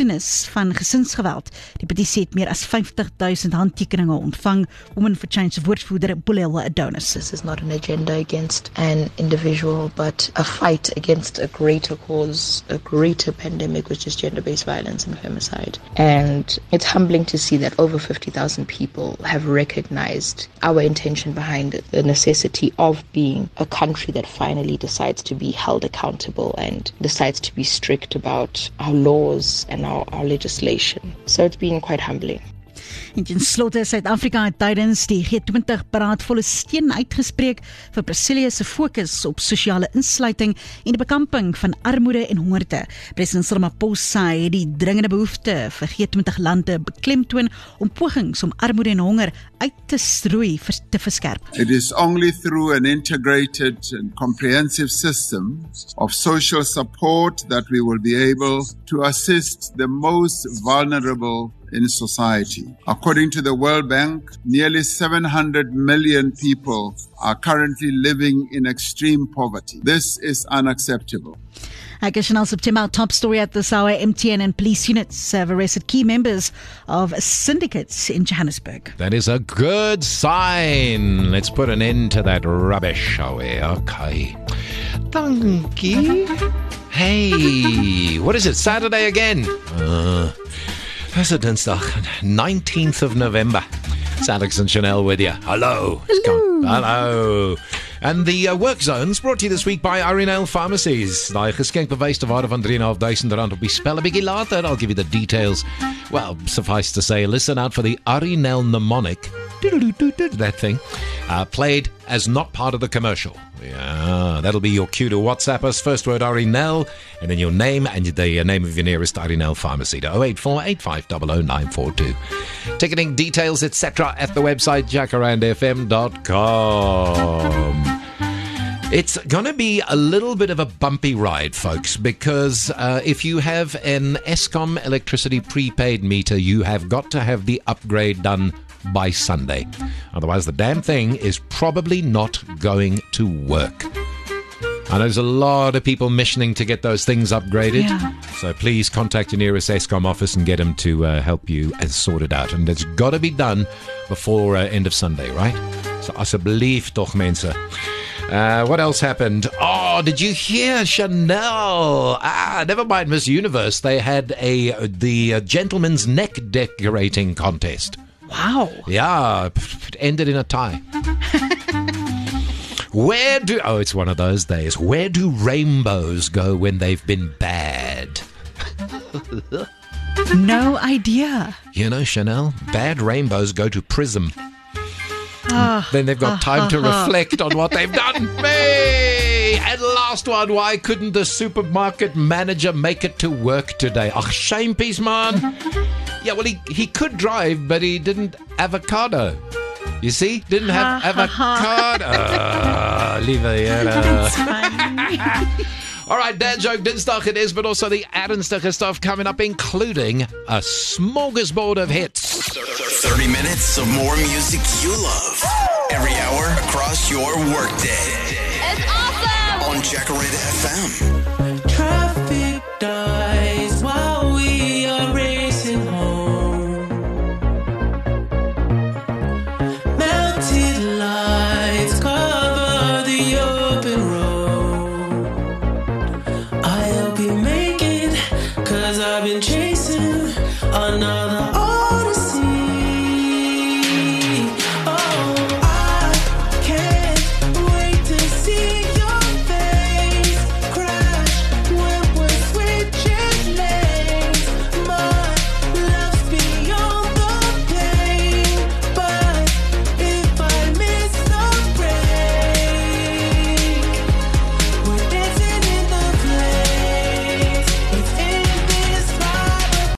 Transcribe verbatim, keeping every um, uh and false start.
geskiedenis van gesinsgeweld. Die petisie het meer as vyftig duisend handtekeninge ontvang. Women for Change woordvoerder Bulelwa Adonis. This is not an agenda against an individual, but a fight against a greater cause, a greater pandemic, which is gender-based violence and femicide. And it's humbling to see that over fifty thousand people have recognized our intention behind it, the necessity of being a country that finally decides to be held accountable and decides to be strict about our laws and our, our legislation. So it's been quite humbling. En ten slotte, Suid-Afrika het tydens die G twintig beraad volle steun uitgespreek vir Brasilië se fokus op sosiale insluiting en die bekamping van armoede en hongerte. President Ramaphosa het die dringende behoefte vir G twintig lande beklemtoon om pogings om armoede en honger uit te strooi te verskerp. It is only through an integrated and comprehensive system of social support that we will be able to assist the most vulnerable in society. According to the World Bank, nearly seven hundred million people are currently living in extreme poverty. This is unacceptable. Ek is Chanel September, top story at this hour. M T N and police units have arrested key members of syndicates in Johannesburg. That is a good sign. Let's put an end to that rubbish, shall we? Okay. Dankie. Hey, what is it? Saturday again? Uh, That's a Dinsdag, nineteenth of November. It's Alex and Chanel with you. Hello. Hello. Hello. And the uh, work zones brought to you this week by Arinel Pharmacies. Daai geskenkte wys te waarde van three thousand five hundred rand op die spel 'n bietjie later. I'll give you the details. Well, suffice to say, listen out for the Arinel mnemonic. That thing. Uh, played as not part of the commercial. Yeah, that'll be your cue to WhatsApp us. First word Arinel, and then your name and the uh, name of your nearest Arinel pharmacy to oh eight four eight five zero zero nine four two. Ticketing details, et cetera at the website jacaranda f m dot com. It's going to be a little bit of a bumpy ride, folks, because uh, if you have an Eskom electricity prepaid meter, you have got to have the upgrade done by Sunday. Otherwise, the damn thing is probably not going to work. I know there's a lot of people missioning to get those things upgraded. Yeah. So please contact your nearest Eskom office and get them to uh, help you and sort it out. And it's got to be done before uh, end of Sunday, right? So asseblief toch, mense. Uh, what else happened? Oh, did you hear Chanel? Ah, never mind Miss Universe. They had a the uh, gentleman's neck decorating contest. Wow. Yeah, it ended in a tie. Where do... Oh, it's one of those days. Where do rainbows go when they've been bad? No idea. You know, Chanel, bad rainbows go to Prism. Ah, Then they've got ah, time ah, to ah. reflect on what they've done. Hey! And last one, why couldn't the supermarket manager make it to work today? Ach, shame piece, man. Yeah, well, he, he could drive, but he didn't avocado. You see? Didn't have Ha, ha, ha. avocado. Leave it here. That's funny. All right, Dad Joke Dinsdag it is, but also the Ernstige stuff coming up, including a smorgasbord of hits. thirty minutes of more music you love. Every hour across your workday. It's awesome! On Jacaranda F M. Traffic dies while we are racing home. Melted lights cover the open road. I hope you make it, 'cause I've been chasing another